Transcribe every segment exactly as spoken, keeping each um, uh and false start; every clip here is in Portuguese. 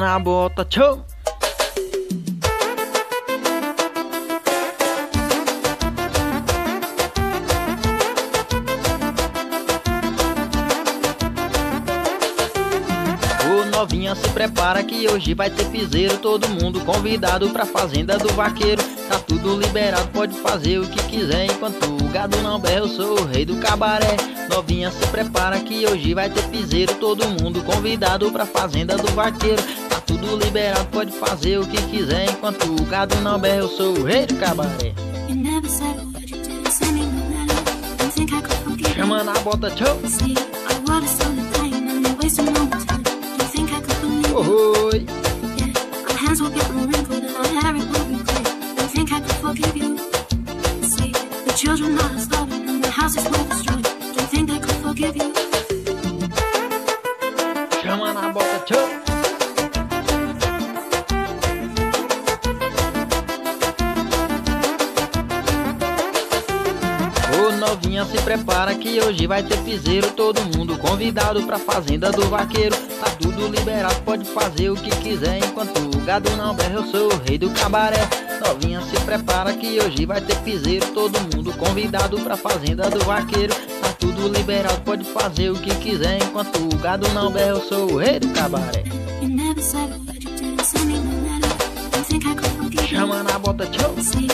na bota, tchau. Ô novinha, se prepara que hoje vai ter piseiro. Todo mundo convidado pra fazenda do vaqueiro. Tá tudo liberado, pode fazer o que quiser. Enquanto o gado não berra, eu sou o rei do cabaré. Novinha, se prepara que hoje vai ter piseiro. Todo mundo convidado pra fazenda do vaqueiro. Tá tudo liberado, pode fazer o que quiser. Enquanto o gado não berra, eu sou o rei do cabaré. Chama na bota, tchau. Oi. Our hands will get more wrinkled and our hair it will be gray. Don't think I could forgive you. See, the children are starving and the houses were destroyed. Don't think they could forgive you. Chama na bota, tchau. Ô novinha, se prepara que hoje vai ter piseiro. Todo mundo convidado pra fazenda do vaqueiro. Tá tudo liberado, pode fazer o que quiser. Enquanto o gado não berra, eu sou o rei do cabaré. Novinha, se prepara que hoje vai ter piseiro. Todo mundo convidado pra fazenda do vaqueiro. Tá tudo liberado, pode fazer o que quiser. Enquanto o gado não berra, eu sou o rei do cabaré. Chama na bota, tchau.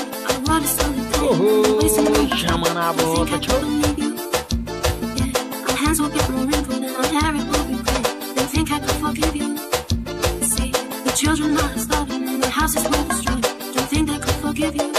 Oh, chama na bota, tchau. Our hands will get more wrinkled and our hair it will be gray. Don't think I could forgive you. See, the children are starving and the houses were destroyed. Don't think they could forgive you.